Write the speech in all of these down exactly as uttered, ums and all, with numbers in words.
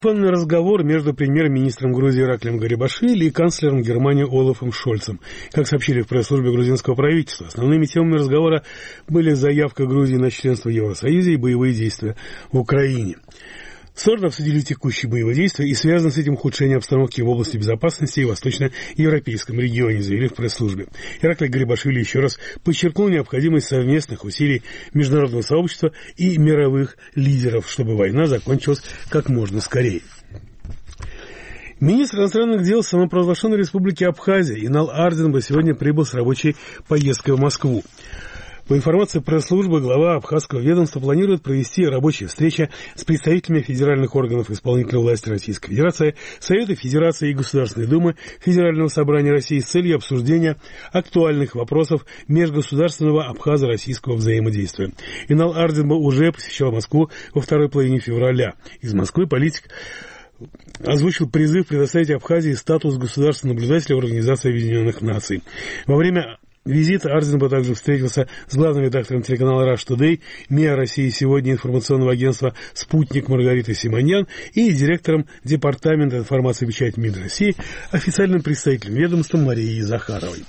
Телефонный разговор между премьер-министром Грузии Ираклием Гарибашвили и канцлером Германии Олафом Шольцем. Как сообщили в пресс-службе грузинского правительства, основными темами разговора были заявка Грузии на членство в Евросоюзе и боевые действия в Украине. Стороны обсудили текущие боевые действия и связано с этим ухудшение обстановки в области безопасности и восточноевропейском регионе, заявили в пресс-службе. Ираклий Гарибашвили еще раз подчеркнул необходимость совместных усилий международного сообщества и мировых лидеров, чтобы война закончилась как можно скорее. Министр иностранных дел самопровозглашенной республики Абхазия Инал Арденба сегодня прибыл с рабочей поездкой в Москву. По информации пресс-службы, глава абхазского ведомства планирует провести рабочие встречи с представителями федеральных органов исполнительной власти Российской Федерации, Совета Федерации и Государственной Думы Федерального собрания России с целью обсуждения актуальных вопросов межгосударственного абхазо-российского взаимодействия. Инал Арденба уже посещал Москву во второй половине февраля. Из Москвы политик озвучил призыв предоставить Абхазии статус государственного наблюдателя в Организации Объединенных Наций. Во время визита Арденба также встретился с главным редактором телеканала Rush Today, МИА России сегодня информационного агентства «Спутник» Маргаритой Симоньян и директором Департамента информации и печати МИД России, официальным представителем ведомства Марией Захаровой.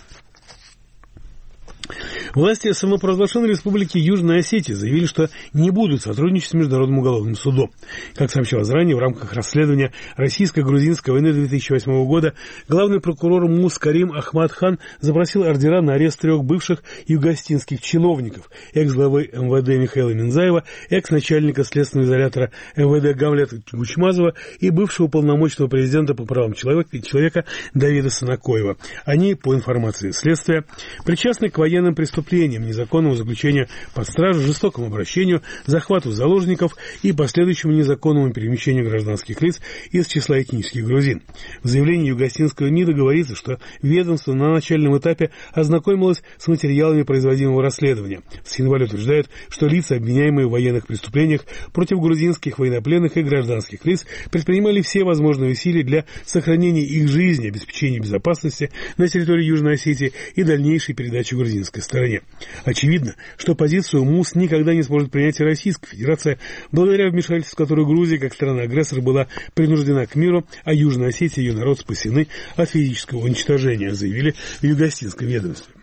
Власти самопровозглашенной республики Южная Осетия заявили, что не будут сотрудничать с Международным уголовным судом. Как сообщалось ранее, в рамках расследования российско-грузинской войны две тысячи восьмого года главный прокурор МУС Карим Ахмад-хан запросил ордера на арест трех бывших югостинских чиновников: экс-главы эм вэ дэ Михаила Минзаева, экс-начальника следственного изолятора эм вэ дэ Гамлета Гучмазова и бывшего полномочного президента по правам человека, человека Давида Санакоева. Они, по информации следствия, причастны к военным преступлениям, незаконному заключению под стражу, жестокому обращению, захвату заложников и последующему незаконному перемещению гражданских лиц из числа этнических грузин. В заявлении югостинского МИДа говорится, что ведомство на начальном этапе ознакомилось с материалами производимого расследования. Синваль утверждает, что лица, обвиняемые в военных преступлениях против грузинских военнопленных и гражданских лиц, предпринимали все возможные усилия для сохранения их жизни, обеспечения безопасности на территории Южной Осетии и дальнейшей передачи грузинской стороне. Очевидно, что позицию МУС никогда не сможет принять и Российская Федерация, благодаря вмешательству, которое Грузия, как страна-агрессор, была принуждена к миру, а Южная Осетия и ее народ спасены от физического уничтожения, заявили в югостинском ведомстве.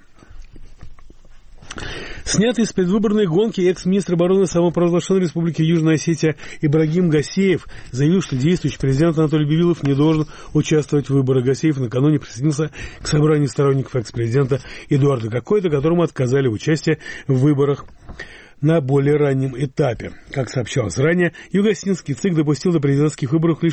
Снятый из предвыборной гонки экс-министр обороны самопровозглашенной республики Южная Осетия Ибрагим Гасеев заявил, что действующий президент Анатолий Бибилов не должен участвовать в выборах. Гасеев накануне присоединился к собранию сторонников экс-президента Эдуарда Кокойда, которому отказали в участии в выборах на более раннем этапе. Как сообщалось ранее, югостинский ЦИК допустил до президентских выборов лишь